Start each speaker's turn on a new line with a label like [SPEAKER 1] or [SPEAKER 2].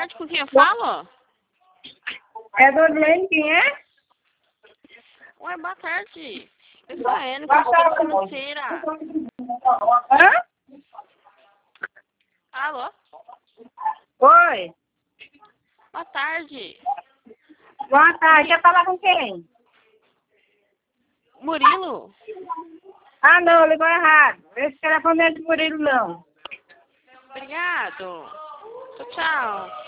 [SPEAKER 1] tarde, com quem eu falo?
[SPEAKER 2] É Dodlene, quem é?
[SPEAKER 1] Oi, boa tarde. Eu sou a Ana, consultora financeira.
[SPEAKER 2] Hã?
[SPEAKER 1] Alô?
[SPEAKER 2] Oi.
[SPEAKER 1] Boa tarde.
[SPEAKER 2] Boa tarde. Quer falar com quem?
[SPEAKER 1] Murilo?
[SPEAKER 2] Ah, não, ligou errado. Esse telefone não é de Murilo, não.
[SPEAKER 1] Obrigado. Tchau, tchau.